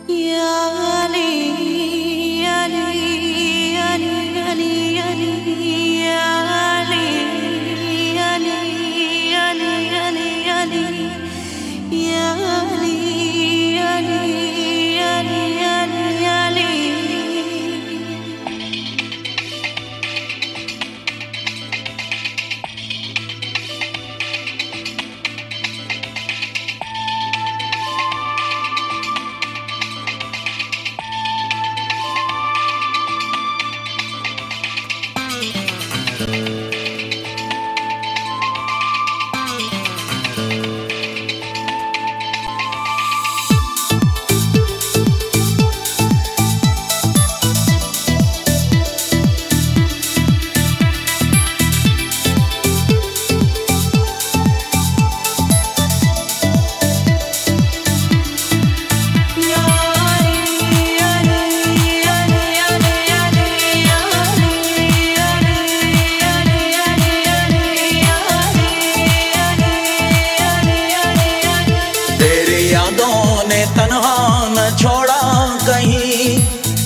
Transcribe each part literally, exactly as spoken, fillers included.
तन्हा न छोड़ा कहीं,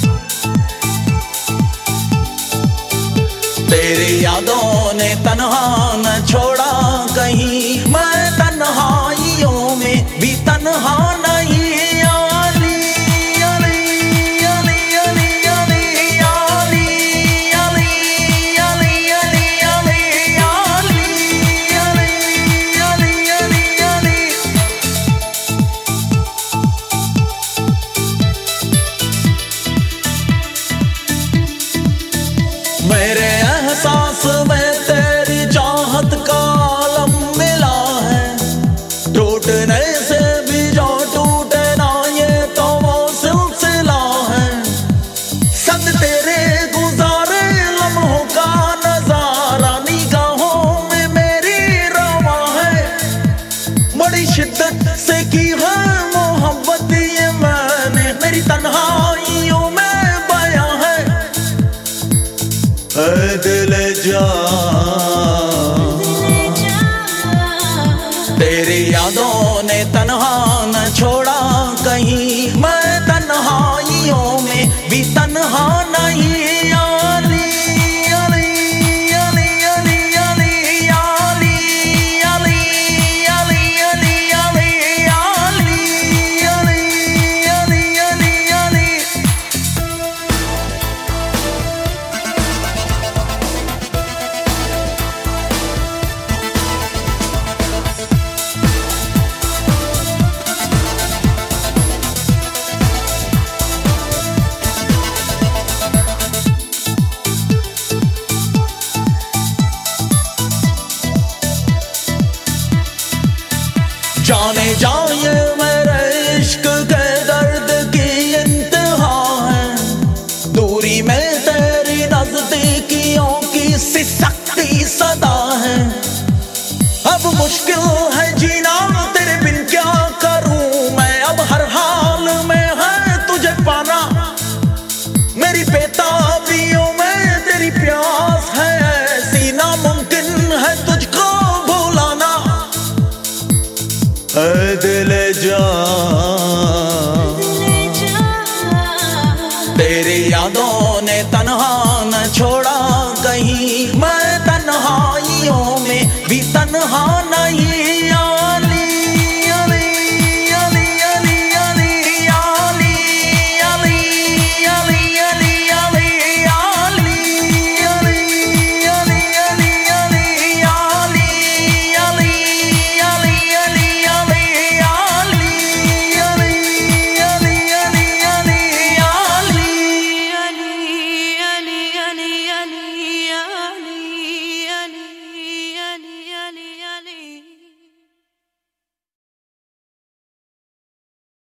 तेरी यादों ने तन्हा न छोड़ा कहीं। मैं तन्हाइयों में भी तन्हा नहीं। मेरे एहसास में तेरी चाहत का आलम मिला है, टूटने से भी जो टूटे ना ये तो वो सिलसिला है। सद तेरे गुजारे लम्हों का नजारा निगाहों में मेरी रवा है। बड़ी शिद्दत से की है मोहब्बत ये मैंने, मेरी तन्हाइयों में दिल जा। तेरी यादों ने तन्हा न छोड़ा कहीं, मैं तन्हाइयों में भी तन्हा नहीं। जाने जाए मेरे इश्क के दर्द की इंतहा है, दूरी में तेरी नजदीकियों की सी सख्ती सदा है। अब मुश्किल है जीना तेरे बिन, क्या करूं मैं अब हर हाल में है तुझे पाना। मेरी बेताबियों में तेरी प्यास है ऐसी, नामुमकिन है तुझको भुलाना। ऐ दिल जा।